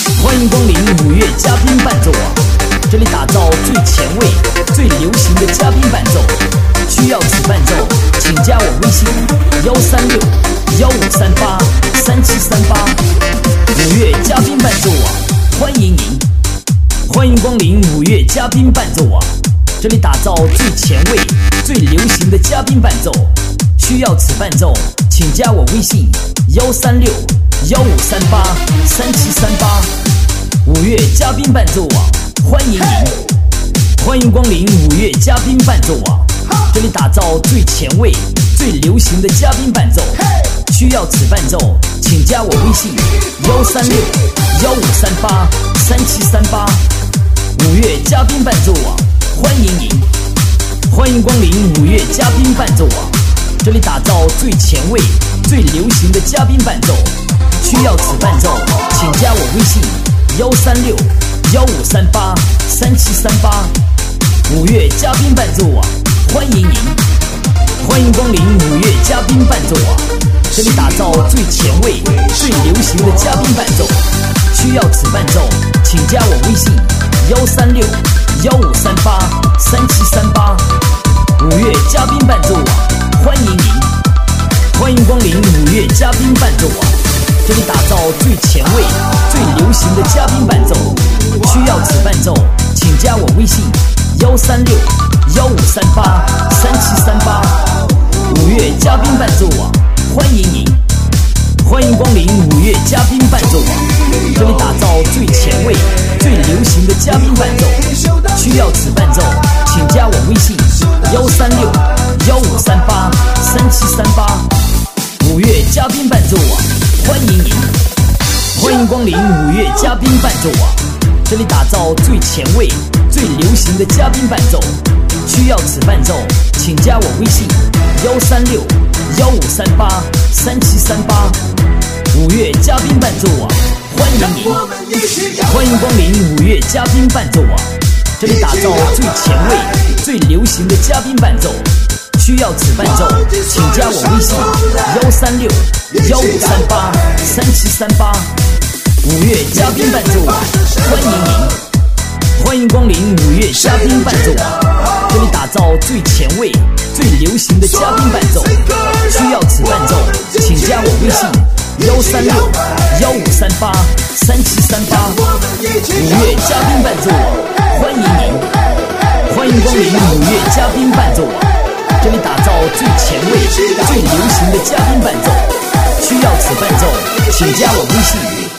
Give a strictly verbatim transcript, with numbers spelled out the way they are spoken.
欢迎光临五月嘉宾伴奏网，这里打造最前卫、最流行的嘉宾伴奏。需要此伴奏，请加我微信幺三六幺五三八三七三八。五月嘉宾伴奏网，欢迎您！欢迎光临五月嘉宾伴奏网，这里打造最前卫、最流行的嘉宾伴奏。需要此伴奏，请加我微信幺三六幺五三八三七三八。五月嘉宾伴奏网，欢迎您！欢迎光临五月嘉宾伴奏网，这里打造最前卫、最流行的嘉宾伴奏。需要此伴奏，请加我微信幺三六幺五三八三七三八。五月嘉宾伴奏网，欢迎您！欢迎光临五月嘉宾伴奏网，这里打造最前卫、最流行的嘉宾伴奏。需要此伴奏，请加我微信幺三六幺五三八三七三八。五月嘉宾伴奏网，欢迎您！欢迎光临五月嘉宾伴奏网，这里打造最前卫、最流行的嘉宾伴奏。需要此伴奏，请加我微信幺三六幺五三八三七三八。五月嘉宾伴奏网，欢迎您！欢迎光临五月嘉宾伴奏网，这里打造最前卫、最流行的嘉宾伴奏。需要此伴奏，请加我微信幺三六幺五三八三七三八。五月嘉宾伴奏网，欢迎您！欢迎光临五月嘉宾伴奏网，这里打造最前卫、最流行的嘉宾伴奏。需要此伴奏，请加我微信幺三六幺五三八三七三八。五月嘉宾伴奏网，欢迎您！欢迎光临五月嘉宾伴奏网，这里打造最前卫、最流行的嘉宾伴奏。需要此伴奏，请加我微信幺三六幺五三八三七三八。五月嘉宾伴奏网，欢迎您！欢迎光临五月嘉宾伴奏网，这里打造最前卫、最流行的嘉宾伴奏。需要此伴奏，请加我微信幺三六幺五三八三七三八。五月嘉宾伴奏网，欢迎您！欢迎光临五月嘉宾伴奏网，这里打造最前卫、最流行的嘉宾伴奏。需要此伴奏，请加我微信幺三六幺五三八三七三八。五月嘉宾伴奏网，欢迎您！欢迎光临五月嘉宾伴奏网，这里打造最前卫、最流行的嘉宾伴奏。需要此伴奏，请加我微信